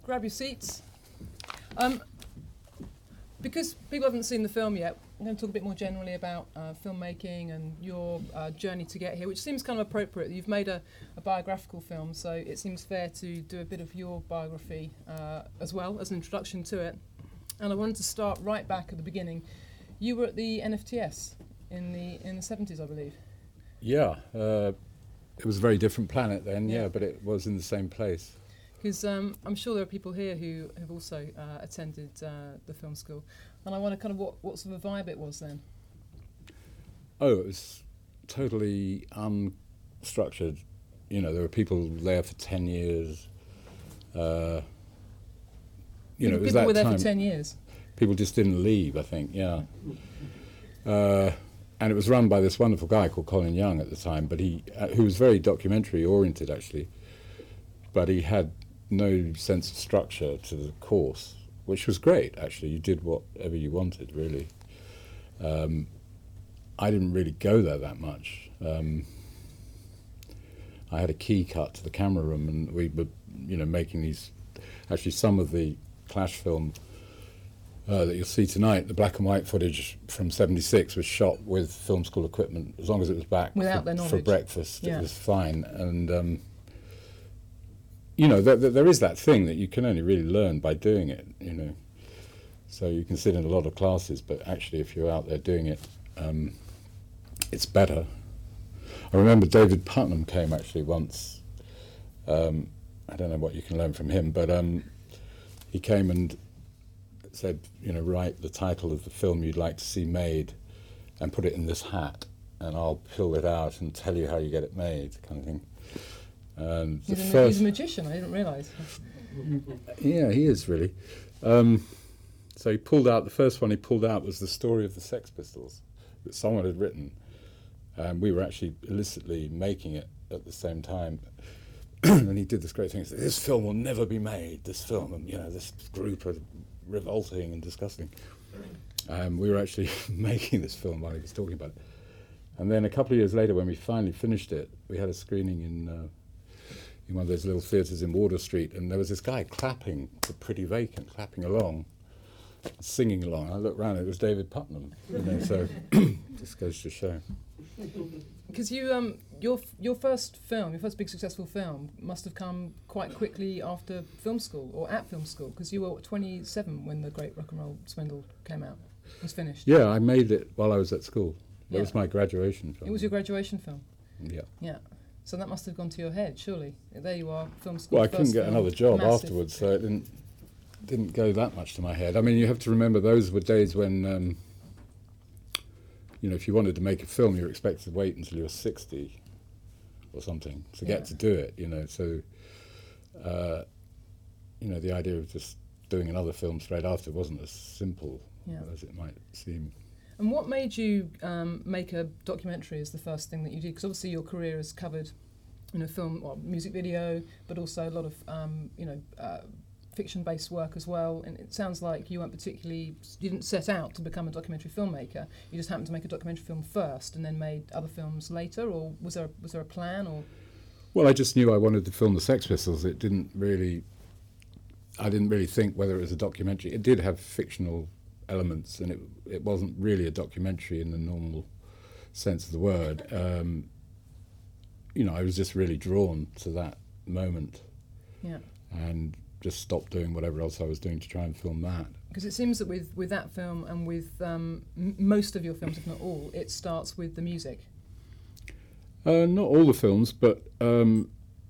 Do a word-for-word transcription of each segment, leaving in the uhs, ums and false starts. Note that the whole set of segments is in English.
grab your seats. Um, because people haven't seen the film yet, I'm going to talk a bit more generally about uh, filmmaking and your uh, journey to get here, which seems kind of appropriate. You've made a, a biographical film, so it seems fair to do a bit of your biography uh, as well as an introduction to it. And I wanted to start right back at the beginning. You were at the N F T S in the in the seventies, I believe. Yeah, uh, it was a very different planet then, Yeah. yeah, but it was in the same place. Because um, I'm sure there are people here who have also uh, attended uh, the film school. And I wonder kind of what, what sort of vibe it was then. Oh, it was totally unstructured. You know, there were people there for ten years. Uh, you know, it was people that were there time. for ten years. People just didn't leave, I think, yeah. Uh, and it was run by this wonderful guy called Colin Young at the time, but he, uh, who was very documentary oriented actually, but he had no sense of structure to the course, which was great actually. You did whatever you wanted, really. Um, I didn't really go there that much. Um, I had a key cut to the camera room, and we were, you know, making these. Actually, some of the Clash film uh, that you'll see tonight, the black and white footage from seventy-six, was shot with film school equipment. As long as it was back Without for, their for knowledge. breakfast, Yeah. it was fine. And um, you know, there, there is that thing that you can only really learn by doing it. You know, so you can sit in a lot of classes, but actually, if you're out there doing it, um, it's better. I remember David Putnam came actually once. Um, I don't know what you can learn from him, but um, he came and said, you know, write the title of the film you'd like to see made and put it in this hat, and I'll pull it out and tell you how you get it made, kind of thing. And the He's a, first, he's a magician, I didn't realise. yeah, he is really. Um, so he pulled out, the first one he pulled out was the story of the Sex Pistols that someone had written. And we were actually illicitly making it at the same time. And he did this great thing. He said, this film will never be made, this film. And, you know, this group are revolting and disgusting. Um, we were actually making this film while he was talking about it. And then a couple of years later, when we finally finished it, we had a screening in, uh, in one of those little theatres in Wardour Street. And there was this guy clapping, the Pretty Vacant, clapping along, singing along. I looked around, it was David Putnam. You know, so just goes to show. Because you, um, your your first film, your first big successful film, must have come quite quickly after film school or at film school. Because you were twenty-seven when The Great Rock and Roll Swindle came out, was finished. Yeah, I made it while I was at school. That Yeah. was my graduation film. It was your graduation film. Yeah. Yeah. So that must have gone to your head, surely. There you are, film school. Well, I first couldn't get film, another job massive. afterwards, so it didn't didn't go that much to my head. I mean, you have to remember those were days when, um, you know, if you wanted to make a film, you were expected to wait until you were sixty or something to Yeah. get to do it. You know, so uh, you know, the idea of just doing another film straight after wasn't as simple Yeah. as it might seem. And what made you um, make a documentary as the first thing that you did? Because obviously your career has covered, you know, film or music video, but also a lot of, um, you know, uh, fiction-based work as well. And it sounds like you weren't particularly, you didn't set out to become a documentary filmmaker. You just happened to make a documentary film first, and then made other films later. Or was there was there a plan? Or Well, I just knew I wanted to film the Sex Pistols. It didn't really, I didn't really think whether it was a documentary. It did have fictional elements, and it it wasn't really a documentary in the normal sense of the word. Um, you know, I was just really drawn to that moment, yeah. and just stopped doing whatever else I was doing to try and film that. Because it seems that with, with that film and with um, m- most of your films, if not all, it starts with the music. Uh, not all the films, but um,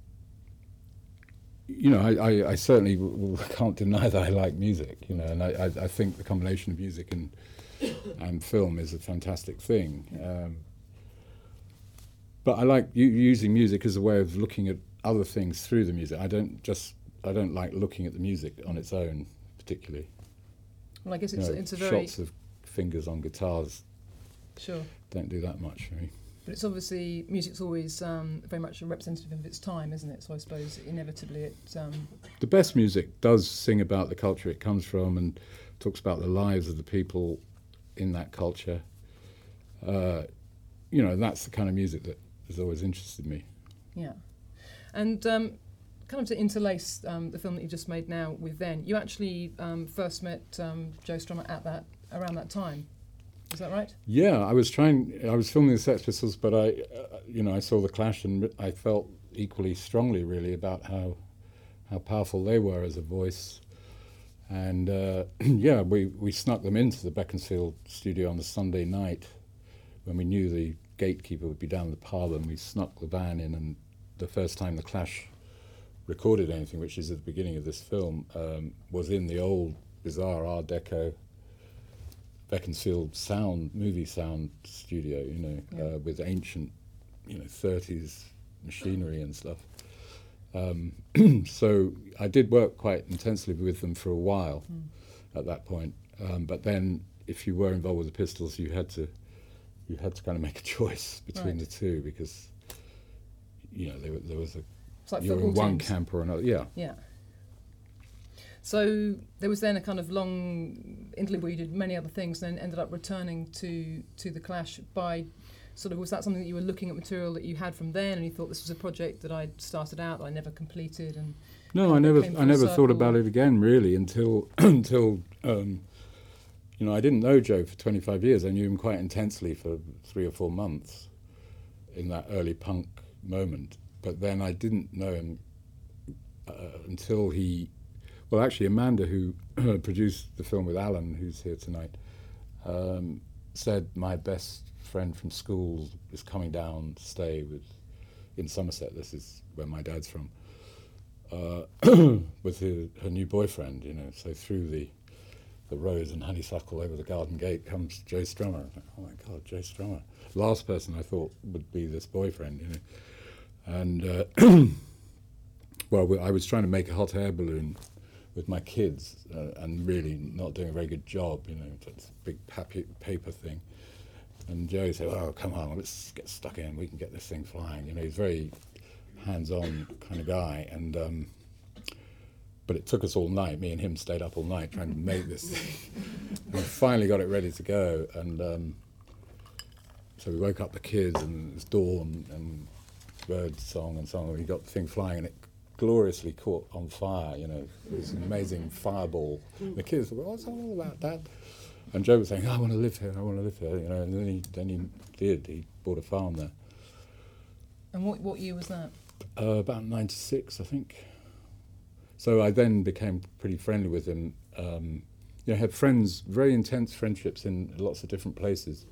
you know, I, I, I certainly w- w- can't deny that I like music. You know, and I, I, I think the combination of music and and film is a fantastic thing. Um, but I like u- using music as a way of looking at other things through the music. I don't just I don't like looking at the music on its own particularly. Well, I guess You it's, know, it's a very... shots of fingers on guitars Sure. don't do that much for me. But it's obviously, music's always um, very much a representative of its time, isn't it? So I suppose inevitably it... Um, The best music does sing about the culture it comes from and talks about the lives of the people in that culture. Uh, you know, that's the kind of music that has always interested me. yeah. And um, kind of to interlace um, the film that you just made now with then, you actually um, first met um, Joe Strummer at that around that time. Is that right? Yeah, I was trying. I was filming the Sex Pistols, but I, uh, you know, I saw the Clash, and I felt equally strongly, really, about how how powerful they were as a voice. And uh, yeah, we we snuck them into the Beaconsfield studio on the Sunday night when we knew the gatekeeper would be down the pub, and we snuck the van in. And the first time the Clash recorded anything, which is at the beginning of this film, um, was in the old bizarre Art Deco Beaconsfield sound, movie sound studio, you know, yeah. uh, with ancient, you know, thirties machinery and stuff. Um, so I did work quite intensely with them for a while mm. at that point. Um, but then, if you were involved with the Pistols, you had to, you had to kind of make a choice between right. the two, because, you know, there, there was a, like you're in one teams. camp or another. Yeah. Yeah. So there was then a kind of long interlude where you did many other things, and then ended up returning to, to the Clash by sort of, was that something that you were looking at material that you had from then, and you thought this was a project that I'd started out that I never completed? And no, I never, I never thought about it again really until until um, you know, I didn't know Joe for twenty-five years. I knew him quite intensely for three or four months in that early punk moment, but then I didn't know him uh, until he. Well, actually, Amanda, who produced the film with Alan, who's here tonight, um, said my best friend from school is coming down to stay with in Somerset. This is where my dad's from. Uh, with her, her new boyfriend, you know. So through the the rose and honeysuckle over the garden gate comes Joe Strummer. I thought, oh my God, Joe Strummer! Last person I thought would be this boyfriend, you know. And uh, well, I was trying to make a hot air balloon with my kids, uh, and really not doing a very good job, you know, it's a big papi- paper thing. And Joe said, oh, come on, let's get stuck in, we can get this thing flying. You know, he's a very hands-on kind of guy. And um, but it took us all night, me and him stayed up all night trying to make this thing. And we finally got it ready to go. And um, so we woke up the kids, and it was dawn, and bird song and so on. We got the thing flying, and it gloriously caught on fire, you know. It was an amazing fireball. The kids were, what's all about that? And Joe was saying, oh, I want to live here, I want to live here, you know. And then he then he did. He bought a farm there. And what what year was that? Uh, about ninety-six, I think. So I then became pretty friendly with him. Um, you know, had friends, very intense friendships in lots of different places,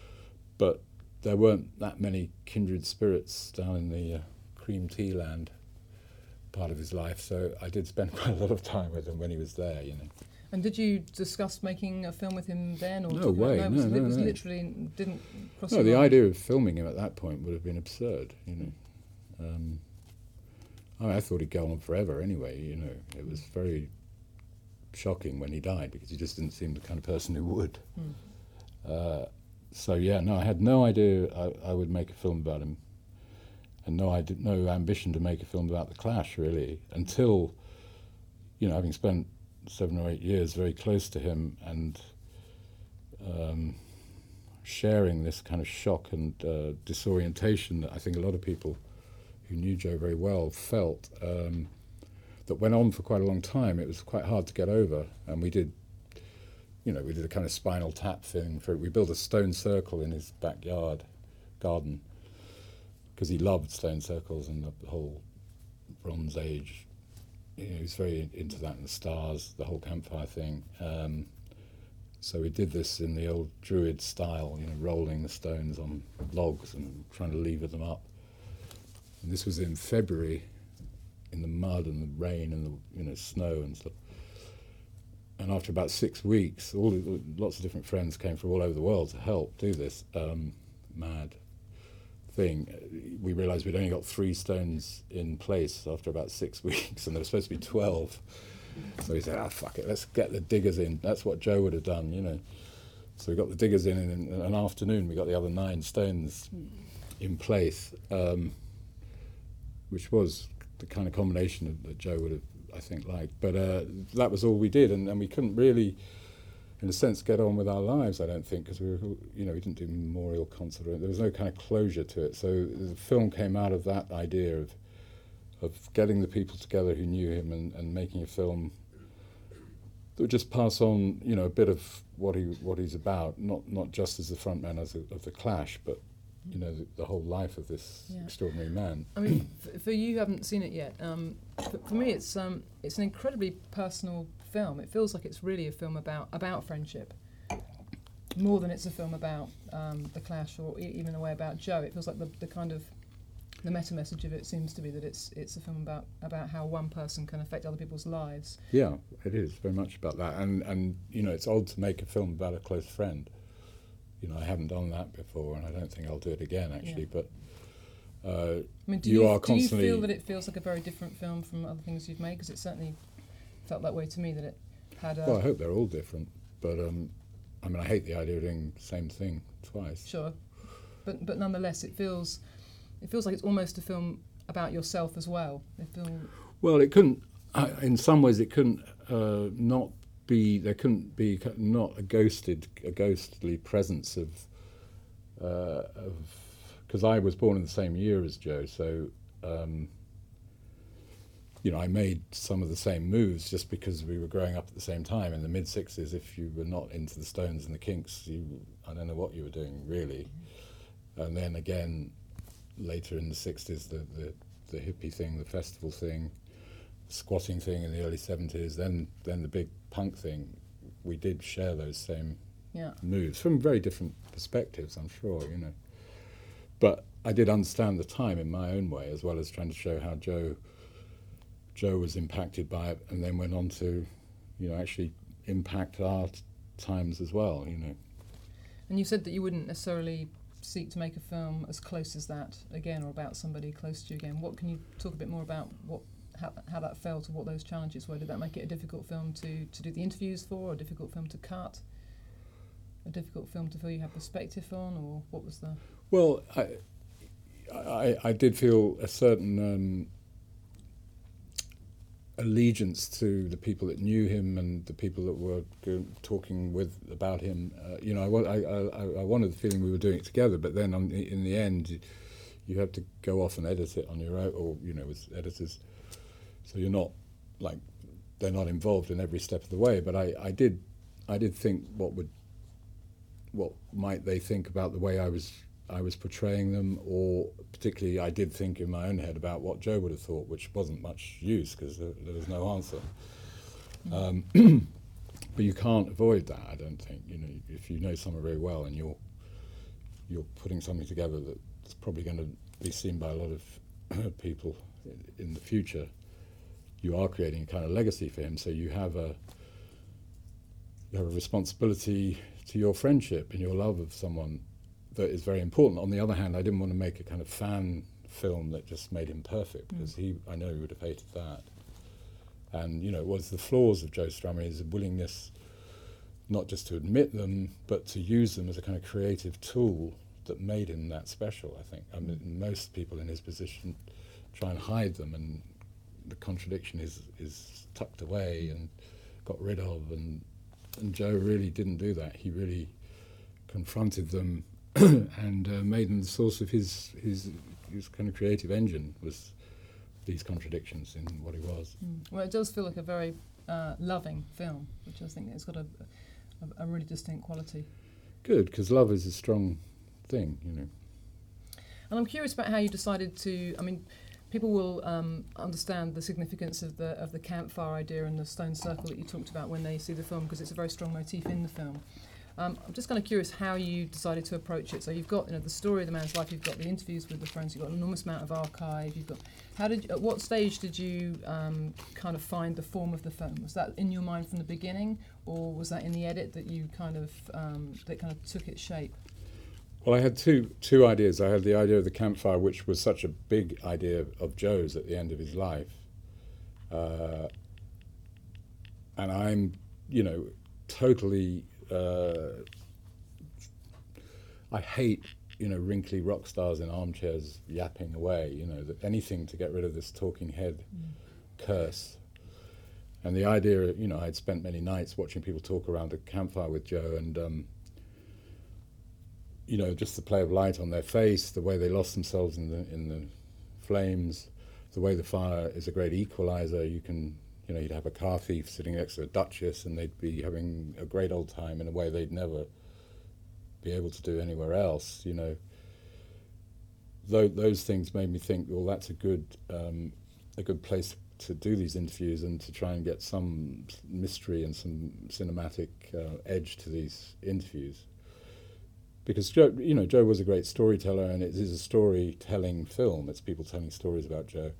but there weren't that many kindred spirits down in the uh, cream tea land part of his life, so I did spend quite a lot of time with him when he was there, you know. And did you discuss making a film with him then? Or no way, no, no, was, no, It was no. literally, didn't cross No, your the mind? idea of filming him at that point would have been absurd, you know. Um, I, mean, I thought he'd go on forever anyway, you know. It was very shocking when he died, because he just didn't seem the kind of person who would. Mm. Uh, so yeah, no, I had no idea I, I would make a film about him. And no, I did no ambition to make a film about the Clash, really, until, you know, having spent seven or eight years very close to him, and um, sharing this kind of shock and uh, disorientation that I think a lot of people who knew Joe very well felt, um, that went on for quite a long time. It was quite hard to get over, and we did, you know, we did a kind of Spinal Tap thing for it. We built a stone circle in his backyard garden, because he loved stone circles and the whole Bronze Age. You know, he was very into that, and the stars, the whole campfire thing. Um, so we did this in the old Druid style, you know, rolling the stones on logs and trying to lever them up. And this was in February, in the mud and the rain and the, you know, snow and stuff. And after about six weeks, all lots of different friends came from all over the world to help do this um, mad thing. We realised we'd only got three stones in place after about six weeks, and there were supposed to be twelve. So we said, ah, fuck it, let's get the diggers in. That's what Joe would have done, you know. So we got the diggers in, and in an afternoon we got the other nine stones in place, um, which was the kind of combination that Joe would have, I think, liked. But uh, that was all we did, and, and we couldn't really, in a sense, get on with our lives, I don't think, because we were, you know, we didn't do memorial concert. There was no kind of closure to it. So the film came out of that idea of of getting the people together who knew him and, and making a film that would just pass on, you know, a bit of what he what he's about, not not just as the frontman as a, of the Clash, but you know the, the whole life of this Yeah. extraordinary man. I mean, for, for you who haven't seen it yet, um, for, for me, it's um, it's an incredibly personal film. It feels like it's really a film about about friendship, more than it's a film about um, the Clash or e- even a way about Joe. It feels like the, the kind of the meta message of it seems to be that it's it's a film about about how one person can affect other people's lives. Yeah, it is very much about that, and and you know it's odd to make a film about a close friend. You know, I haven't done that before, and I don't think I'll do it again actually. Yeah. But uh, I mean, do you you, are do you constantly. feel that it feels like a very different film from other things you've made? Because it certainly felt that way to me. That it had a Well, I hope they're all different, but um, I mean, I hate the idea of doing the same thing twice. sure, but but nonetheless, it feels it feels like it's almost a film about yourself as well. It feel Well, it couldn't. Uh, in some ways, it couldn't uh, not be. There couldn't be ca- not a ghosted, a ghostly presence of uh, of because I was born in the same year as Joe, so. Um, You know, I made some of the same moves just because we were growing up at the same time in the mid sixties. If you were not into the Stones and the Kinks, you I don't know what you were doing really. And then again, later in the sixties, the, the, the hippie thing, the festival thing, the squatting thing in the early seventies, then then the big punk thing. We did share those same yeah. moves from very different perspectives, I'm sure, you know. But I did understand the time in my own way, as well as trying to show how Joe Joe was impacted by it, and then went on to, you know, actually impact our t- times as well, you know. And you said that you wouldn't necessarily seek to make a film as close as that again, or about somebody close to you again. What can you talk a bit more about what how, how that felt, or what those challenges were? Did that make it a difficult film to, to do the interviews for, or a difficult film to cut, a difficult film to feel you had perspective on, or what was the... Well, I I, I did feel a certain um, allegiance to the people that knew him and the people that were go, talking with about him. Uh, you know, I, wa- I, I, I wanted the feeling we were doing it together, but then on the, in the end, you, you have to go off and edit it on your own, or, you know, with editors. So you're not, like, they're not involved in every step of the way, but I, I did I did think what would, what might they think about the way I was I was portraying them, or particularly I did think in my own head about what Joe would have thought, which wasn't much use because there, there was no answer. Um, but you can't avoid that, I don't think. You know, if you know someone very well and you're you're putting something together that's probably going to be seen by a lot of people in, in the future, you are creating a kind of legacy for him. So you have a you have a responsibility to your friendship and your love of someone that is very important. On the other hand, I didn't want to make a kind of fan film that just made him perfect, because he, I know he would have hated that. And, you know, it was the flaws of Joe Strummer, his willingness not just to admit them, but to use them as a kind of creative tool that made him that special, I think. I mean, most people in his position try and hide them, and the contradiction is, is tucked away and got rid of, and, and Joe really didn't do that. He really confronted them and uh, made them the source of his, his his kind of creative engine, was these contradictions in what he was. Mm. Well, it does feel like a very uh, loving film, which I think it's got a, a, a really distinct quality. Good, because love is a strong thing, you know. And I'm curious about how you decided to, I mean, people will um, understand the significance of the of the campfire idea and the stone circle that you talked about when they see the film, because it's a very strong motif in the film. Um, I'm just kind of curious how you decided to approach it. So you've got, you know, the story of the man's life, you've got the interviews with the friends, you've got an enormous amount of archive, you've got... How did, at what stage did you um, kind of find the form of the film? Was that in your mind from the beginning, or was that in the edit that you kind of, um, that kind of took its shape? Well, I had two two ideas. I had the idea of the campfire, which was such a big idea of Joe's at the end of his life. Uh, and I'm, you know, totally... Uh, I hate, you know, wrinkly rock stars in armchairs yapping away, you know, that anything to get rid of this talking head mm. curse. And the idea, you know, I'd spent many nights watching people talk around a campfire with Joe, and, um, you know, just the play of light on their face, the way they lost themselves in the in the flames, the way the fire is a great equalizer. You can, you know, you'd have a car thief sitting next to a duchess and they'd be having a great old time in a way they'd never be able to do anywhere else, you know. Tho- those things made me think, well, that's a good, um, a good place to do these interviews and to try and get some mystery and some cinematic uh, edge to these interviews. Because Joe, you know, Joe was a great storyteller, and it is a storytelling film. It's people telling stories about Joe.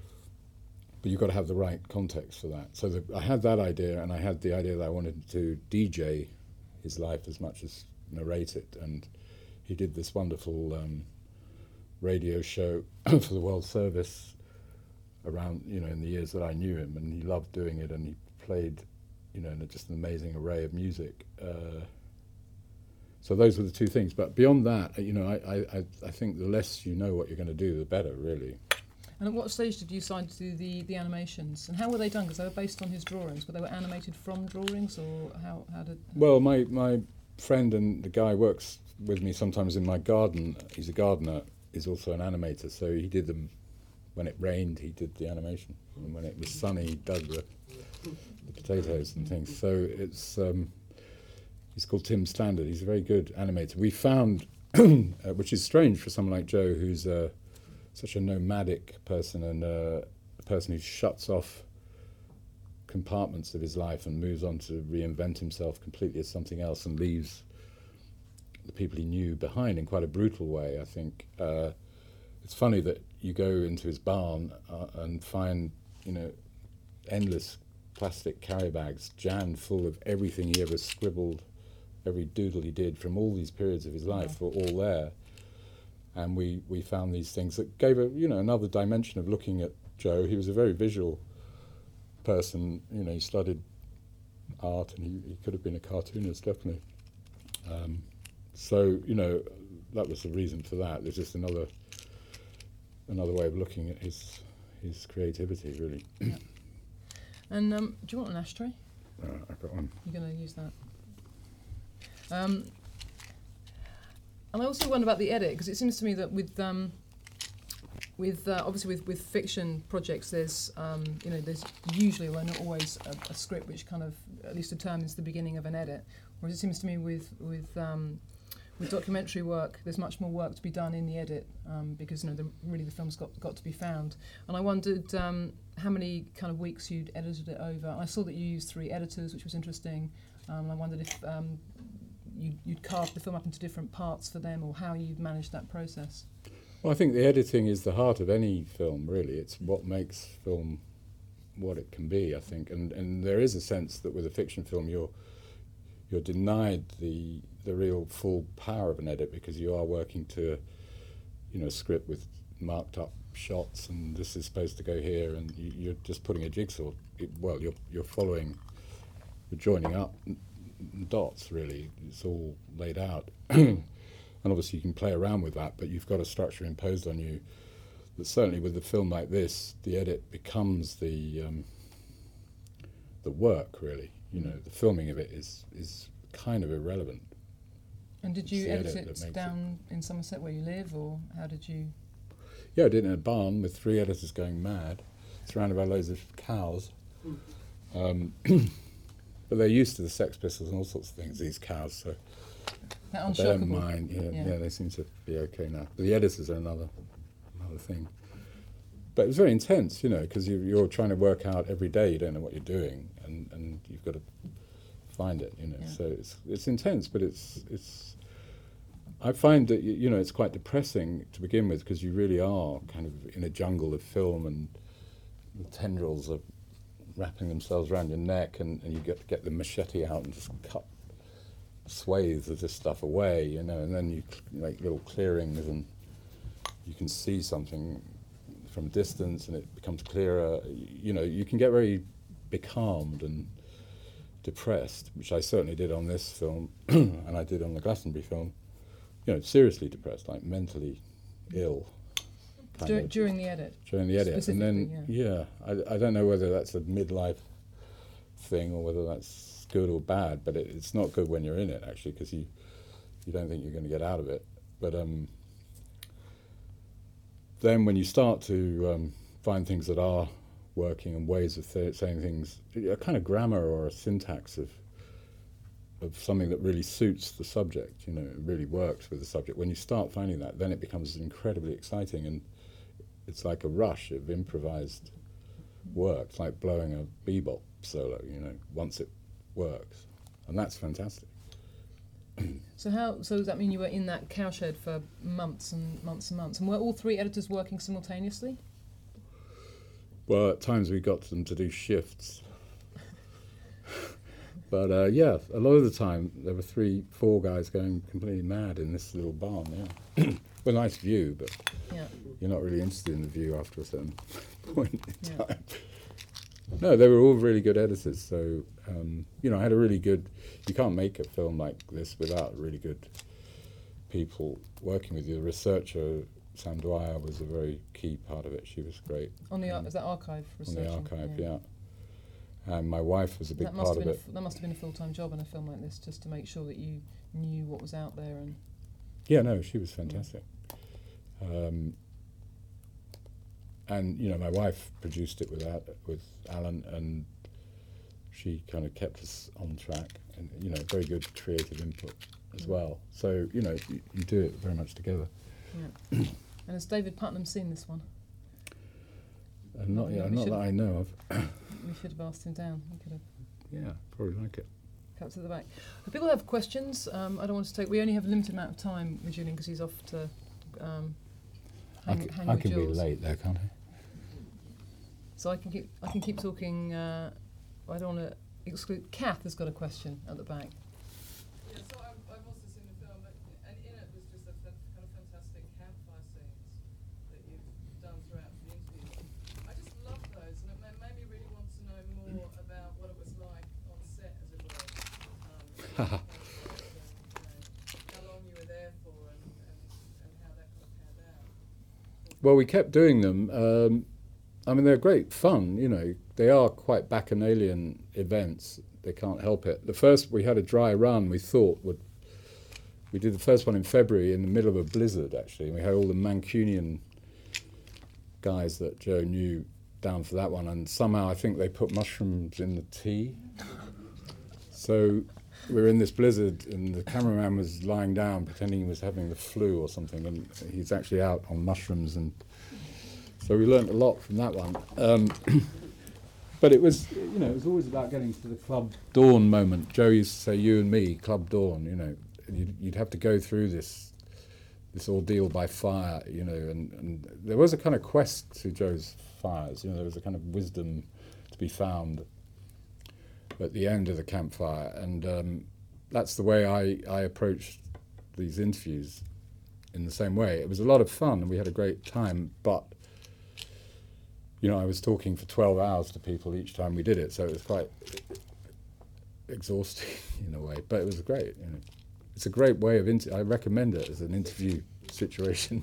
But you've got to have the right context for that. So the, I had that idea, and I had the idea that I wanted to D J his life as much as narrate it. And he did this wonderful um, radio show for the World Service around, you know, in the years that I knew him, and he loved doing it, and he played, you know, in a, just an amazing array of music. Uh, so those were the two things. But beyond that, you know, I, I, I think the less you know what you're going to do, the better, really. And at what stage did you decide to do the, the animations? And how were they done? Because they were based on his drawings, but they were animated from drawings, or how, how did... Well, my, my friend and the guy works with me sometimes in my garden. He's a gardener. He's also an animator, so he did them. When it rained, he did the animation, and when it was sunny, he dug the, the potatoes and things. So it's um, he's called Tim Standard. He's a very good animator. We found, uh, which is strange for someone like Joe, who's uh, such a nomadic person and uh, a person who shuts off compartments of his life and moves on to reinvent himself completely as something else and leaves the people he knew behind in quite a brutal way, I think. Uh, it's funny that you go into his barn uh, and find, you know, endless plastic carry bags jammed full of everything he ever scribbled, every doodle he did from all these periods of his life were all there. And we, we found these things that gave a, you know, another dimension of looking at Joe. He was a very visual person, you know, he studied art and he, he could have been a cartoonist, definitely. Um, so, you know, that was the reason for that. There's just another another way of looking at his his creativity, really. Yeah. And um, do you want an ashtray? Uh, I've got one. You're going to use that. Um, and I also wonder about the edit, because it seems to me that with um, with uh, obviously with, with fiction projects, there's um, you know there's usually, although not always, a, a script which kind of at least determines the beginning of an edit. Whereas it seems to me with with um, with documentary work, there's much more work to be done in the edit um, because you know the, really the film's got got to be found. And I wondered um, how many kind of weeks you'd edited it over. I saw that you used three editors, which was interesting. Um, I wondered if um, you, you'd carved the film up into different parts for them, or how you'd managed that process. Well, I think the editing is the heart of any film, really. It's what makes film what it can be, I think. And and there is a sense that with a fiction film, you're you're denied the the real full power of an edit because you are working to, you know, a script with marked up shots, and this is supposed to go here, and you, you're just putting a jigsaw. It, well, you're you're following, you're joining up n- n- dots. Really, it's all laid out, and obviously you can play around with that, but you've got a structure imposed on you. That certainly with a film like this, the edit becomes the um, the work. Really, you know, the filming of it is is kind of irrelevant. And did It's you the edit edit that it makes down in Somerset where you live, or how did you? Yeah, I did it in a barn with three editors going mad, surrounded by loads of cows. Um, but they're used to the Sex Pistols and all sorts of things, these cows, so That they don't unshockable. mind. Yeah, Yeah. yeah, they seem to be okay now. But the editors are another another thing. But it was very intense, you know, because you, you're trying to work out every day. You don't know what you're doing, and, and you've got to find it, you know. Yeah. So it's it's intense, but it's it's. I find that you, you know it's quite depressing to begin with because you really are kind of in a jungle of film, and the tendrils are wrapping themselves around your neck, and, and you get get the machete out and just cut swathes of this stuff away, you know, and then you cl- make little clearings, and you can see something from a distance, and it becomes clearer. You know, you can get very becalmed and depressed, which I certainly did on this film, and I did on the Glastonbury film. You know, seriously depressed, like mentally ill. kind Dur- of, during the edit. during the edit, and then specifically, yeah, I, I don't know whether that's a midlife thing or whether that's good or bad, but it, it's not good when you're in it actually because you you don't think you're going to get out of it. But um, then when you start to um, find things that are working and ways of th- saying things, a kind of grammar or a syntax of of something that really suits the subject, you know, it really works with the subject. When you start finding that, then it becomes incredibly exciting, and it's like a rush of improvised work. It's like blowing a bebop solo, you know, once it works. And that's fantastic. So how? So does that mean you were in that cowshed for months and months and months? And were all three editors working simultaneously? Well, at times we got them to do shifts. But uh, yeah, a lot of the time there were three, four guys going completely mad in this little barn, yeah. Well, nice view, but Yeah. you're not really interested in the view after a certain point in Yeah. time. No, they were all really good editors, so, um, you know, I had a really good, you can't make a film like this without really good people working with you. The researcher, Sam Dwyer, was a very key part of it. She was great. On the ar- Um, is that archive On the researching? archive, yeah. And my wife was a big That must part have of been a it. f- that must have been a full-time job in a film like this, just to make sure that you knew what was out there. And Yeah, no, she was fantastic. Um, and you know, my wife produced it with Al- with Alan, and she kind of kept us on track, and you know, very good creative input as well. So you know, you, you do it very much together. yeah. And has David Putnam seen this one? And not, Yeah, yeah, we not should- that I know of. We should have asked him down. We could have Yeah, probably like it. cut to the back. If people have questions, um, I don't want to take. We only have a limited amount of time with Julian because he's off to um, I hang, can, hang I with can be Jules. late there, can't I? So I can keep. I can keep talking. Uh, I don't want to exclude. Kath has got a question at the back. Yeah, so I've, I've also seen the film, but, and in it was just a fa- kind of fantastic campfire scenes that you've done throughout the interview. I just love those, and it ma- made me really want to know more about what it was like on set, as it were. Um, and, you know, how long you were there for, and, and, and how that kind of panned out. Well, we kept doing them. Um, I mean, they're great fun, you know. They are quite bacchanalian events. They can't help it. The first, we had a dry run, we thought would... We did the first one in February in the middle of a blizzard, actually. And we had all the Mancunian guys that Joe knew down for that one. And somehow I think they put mushrooms in the tea. So we were in this blizzard, and the cameraman was lying down pretending he was having the flu or something. And he's actually out on mushrooms, and... So we learnt a lot from that one. Um, but it was, you know, it was always about getting to the Club Dawn moment. Joe used to say, you and me, Club Dawn, you know. You'd, you'd have to go through this this ordeal by fire, you know. And, and there was a kind of quest to Joe's fires. You know, there was a kind of wisdom to be found at the end of the campfire. And um, that's the way I, I approached these interviews, in the same way. It was a lot of fun, and we had a great time, but... You know, I was talking for twelve hours to people each time we did it, so it was quite exhausting in a way. But it was great. You know, it's a great way of. Inter- I recommend it as an interview situation.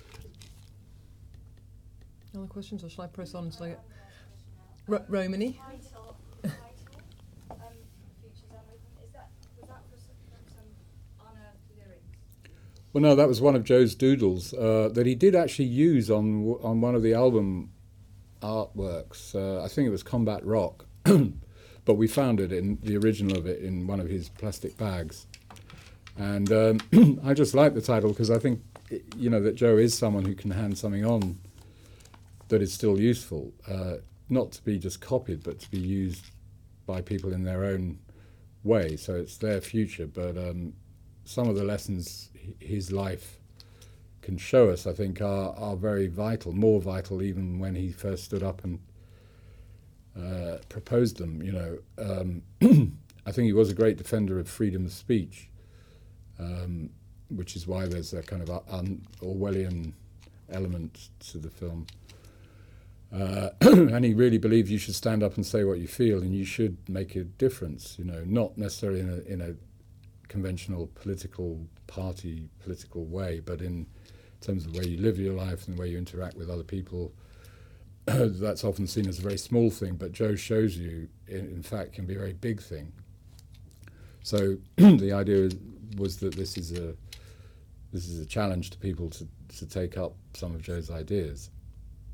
Other questions, or shall I press on until I get Ro- Romany? Title, title, um, Futures Unwritten, is that, was that for some, from some unearthed lyrics? Well, no, that was one of Joe's doodles uh, that he did actually use on w- on one of the album artworks. Uh, I think it was Combat Rock, but we found it in the original of it in one of his plastic bags. And um, I just like the title because I think, you know, that Joe is someone who can hand something on that is still useful, uh, not to be just copied, but to be used by people in their own way. So it's their future, but um, some of the lessons h- his life can show us, I think, are, are very vital, more vital even when he first stood up and uh, proposed them, you know. Um, I think he was a great defender of freedom of speech, um, which is why there's a kind of un- Orwellian element to the film. Uh, and he really believed you should stand up and say what you feel, and you should make a difference, you know, not necessarily in a, in a conventional political party, political way, but in terms of the way you live your life and the way you interact with other people. That's often seen as a very small thing, but Joe shows you, in, in fact, can be a very big thing. So the idea was that this is a this is a challenge to people to, to take up some of Joe's ideas.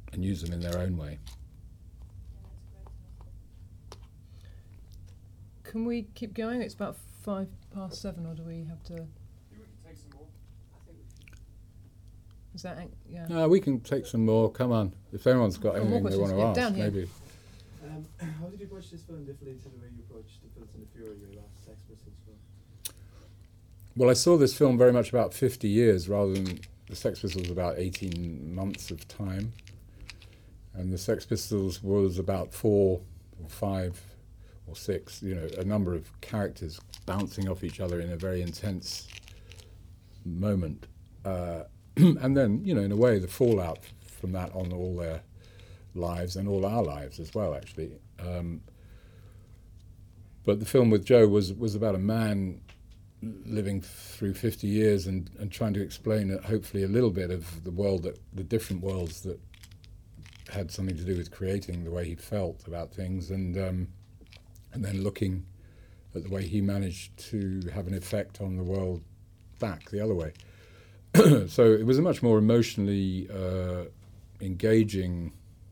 and use them in their own way. Yeah, that's great. Can we keep going? It's about five past seven, or do we have to? We can take some more. I think we should. Is that an- yeah? No, we can take some more. Come on, if anyone's got Got more anything they want to questions. Yeah, ask, down here. maybe. Um, how did you approach this film differently to the way you approached The Filth and the Fury, your last Sex Pistols film? Well, I saw this film very much about fifty years rather than the Sex Pistols about eighteen months of time. And the Sex Pistols was about four or five or six, you know, a number of characters bouncing off each other in a very intense moment. Uh, and then, you know, in a way, the fallout from that on all their lives and all our lives as well, actually. Um, but the film with Joe was, was about a man living through fifty years and, and trying to explain uh, hopefully a little bit of the world, that the different worlds that had something to do with creating the way he felt about things, and um, and then looking at the way he managed to have an effect on the world back the other way. So it was a much more emotionally uh, engaging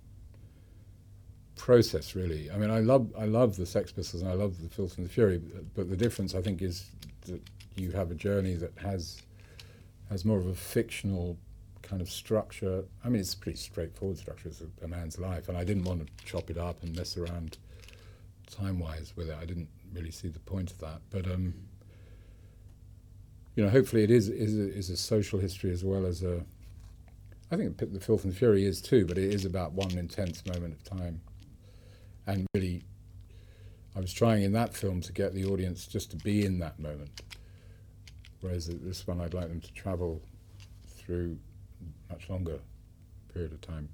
process, really. I mean, I love I love the Sex Pistols and I love the Filth and the Fury, but the difference, I think, is that you have a journey that has has more of a fictional kind of structure. I mean, it's a pretty straightforward structure. It's a, a man's life, and I didn't want to chop it up and mess around time-wise with it. I didn't really see the point of that. But um, you know, hopefully, it is is a, is a social history as well as a. I think the Filth and Fury is too, but it is about one intense moment of time. And really, I was trying in that film to get the audience just to be in that moment, whereas this one I'd like them to travel through a much longer period of time.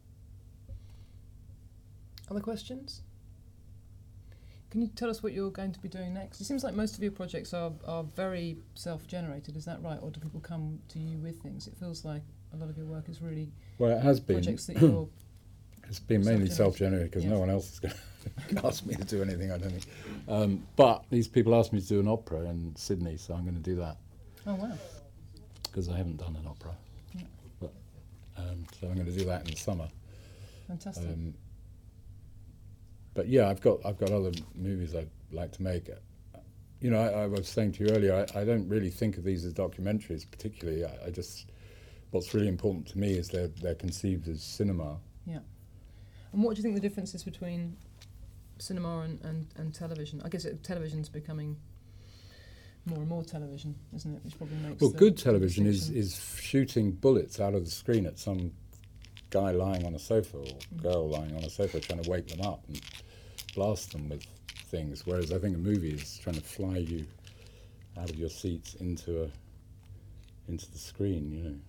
Other questions? Can you tell us what you're going to be doing next? It seems like most of your projects are, are very self-generated, is that right? Or do people come to you with things? It feels like a lot of your work is really Well, it has been. projects that you're... It's been mainly Self-generated. self-generated because Yeah. no one else is going to ask me to do anything, I don't think. Um, but these people asked me to do an opera in Sydney, so I'm going to do that Oh, wow. because I haven't done an opera. Yeah. But, um, so I'm going to do that in the summer. Fantastic. Um, but yeah, I've got I've got other movies I'd like to make. You know, I, I was saying to you earlier, I, I don't really think of these as documentaries particularly. I, I just what's really important to me is they're they're conceived as cinema. Yeah. And what do you think the difference is between cinema and, and, and television? I guess it, television's becoming more and more television, isn't it? Which probably makes Well, the good television is, distinction. is shooting bullets out of the screen at some guy lying on a sofa or girl lying on a sofa trying to wake them up and blast them with things, whereas I think a movie is trying to fly you out of your seats into a into the screen, you know.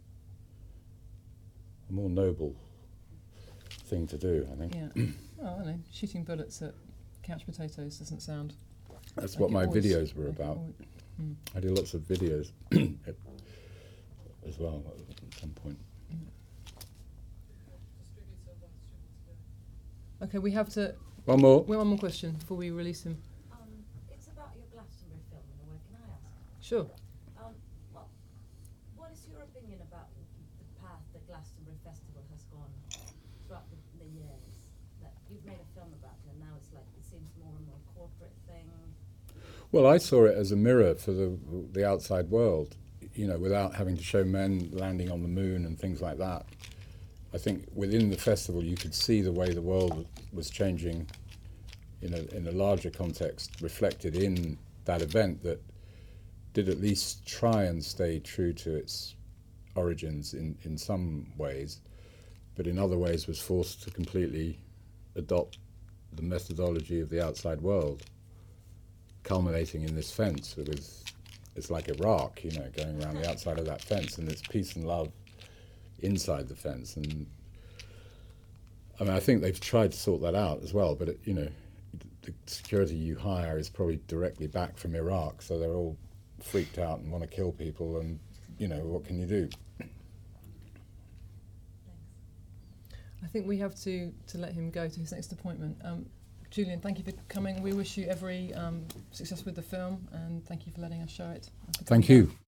A more noble thing to do, I think. Yeah. Well, I don't know. Shooting bullets at couch potatoes doesn't sound... That's like what it my always- videos were like it about. always- mm. I do lots of videos as well at some point. Distributor wants to go. Okay, we have to... One more. Well, one more question before we release him. Um, it's about your Glastonbury film in a way, can I ask? Sure. Um, well, what is your opinion about the path the Glastonbury Festival has gone throughout the, the years? That you've made a film about it and now it's like, it seems more and more corporate thing. Well, I saw it as a mirror for the the outside world, you know, without having to show men landing on the moon and things like that. I think within the festival you could see the way the world was changing in a, in a larger context, reflected in that event that did at least try and stay true to its origins in, in some ways, but in other ways was forced to completely adopt the methodology of the outside world, culminating in this fence with, it's like Iraq, you know, going around the outside of that fence, and it's peace and love inside the fence. And I mean, I think they've tried to sort that out as well, but it, you know, the security you hire is probably directly back from Iraq, so they're all freaked out and want to kill people, and you know, what can you do? Thanks. I think we have to, to let him go to his next appointment. Um, Julian, thank you for coming. We wish you every um, success with the film, and thank you for letting us show it. Thank you.